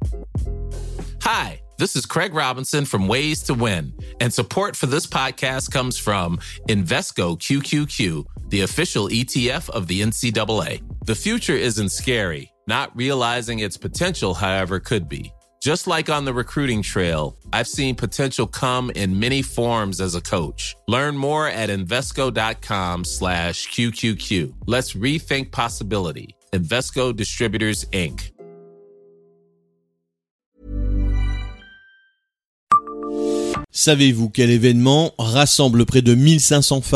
Hi, this is Craig Robinson from Ways to Win, and support for this podcast comes from Invesco QQQ, the official ETF of the NCAA. The future isn't scary. Not realizing its potential, however, could be. Just like on the recruiting trail, I've seen potential come in many forms as a coach. Learn more at Invesco.com/QQQ. Let's rethink possibility. Invesco Distributors, Inc. Savez-vous quel événement rassemble près de 1500 femmes ?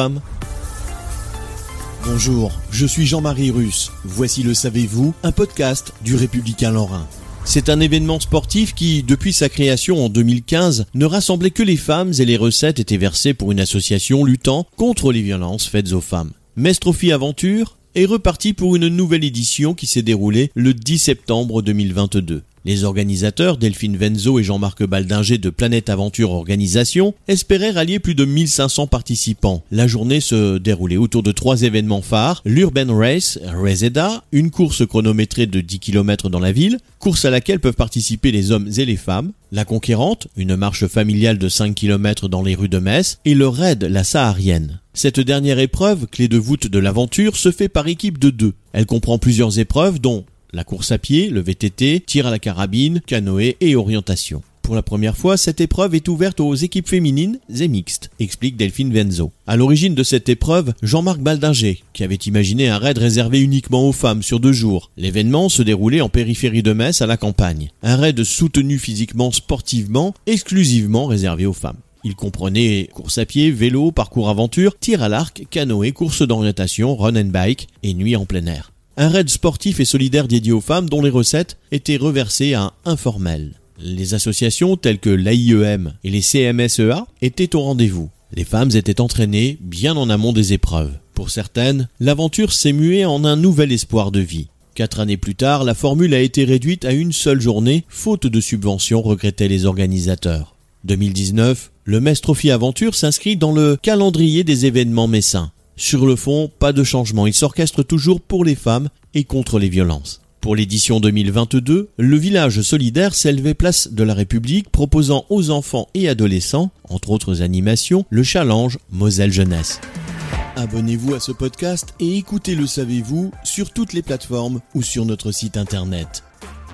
Bonjour, je suis Jean-Marie Russe. Voici le Savez-vous, un podcast du Républicain Lorrain. C'est un événement sportif qui, depuis sa création en 2015, ne rassemblait que les femmes et les recettes étaient versées pour une association luttant contre les violences faites aux femmes. Metz Trophy Aventure est reparti pour une nouvelle édition qui s'est déroulée le 10 septembre 2022. Les organisateurs, Delphine Venzo et Jean-Marc Baldinger de Planète Aventure Organisation, espéraient rallier plus de 1500 participants. La journée se déroulait autour de 3 événements phares, l'Urban Race, Reseda, une course chronométrée de 10 km dans la ville, course à laquelle peuvent participer les hommes et les femmes, la Conquérante, une marche familiale de 5 km dans les rues de Metz, et le Raid, la Saharienne. Cette dernière épreuve, clé de voûte de l'aventure, se fait par équipe de 2. Elle comprend plusieurs épreuves dont la course à pied, le VTT, tir à la carabine, canoë et orientation. Pour la première fois, cette épreuve est ouverte aux équipes féminines et mixtes, explique Delphine Venzo. À l'origine de cette épreuve, Jean-Marc Baldinger, qui avait imaginé un raid réservé uniquement aux femmes sur 2 jours. L'événement se déroulait en périphérie de Metz à la campagne. Un raid soutenu physiquement, sportivement, exclusivement réservé aux femmes. Il comprenait course à pied, vélo, parcours aventure, tir à l'arc, canoë, course d'orientation, run and bike et nuit en plein air. Un raid sportif et solidaire dédié aux femmes dont les recettes étaient reversées à Informel. Les associations telles que l'AIEM et les CMSEA étaient au rendez-vous. Les femmes étaient entraînées bien en amont des épreuves. Pour certaines, l'aventure s'est muée en un nouvel espoir de vie. 4 années plus tard, la formule a été réduite à une seule journée, faute de subventions, regrettaient les organisateurs. 2019, le Metz Trophy Aventure s'inscrit dans le calendrier des événements messins. Sur le fond, pas de changement, il s'orchestre toujours pour les femmes et contre les violences. Pour l'édition 2022, le village solidaire s'élevait place de la République proposant aux enfants et adolescents, entre autres animations, le challenge Moselle Jeunesse. Abonnez-vous à ce podcast et écoutez Le Savez-vous sur toutes les plateformes ou sur notre site internet.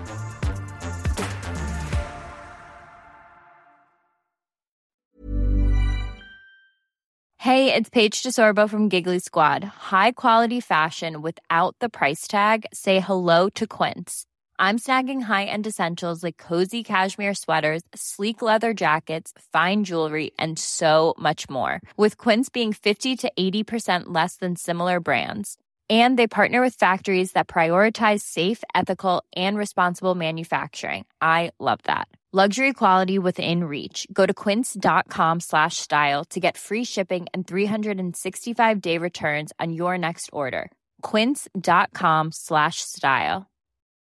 Hey, it's Paige DeSorbo from Giggly Squad. High quality fashion without the price tag. Say hello to Quince. I'm snagging high-end essentials like cozy cashmere sweaters, sleek leather jackets, fine jewelry, and so much more. With Quince being 50 to 80% less than similar brands. And they partner with factories that prioritize safe, ethical, and responsible manufacturing. I love that. Luxury quality within reach. Go to quince.com/style to get free shipping and 365-day returns on your next order. Quince.com/style.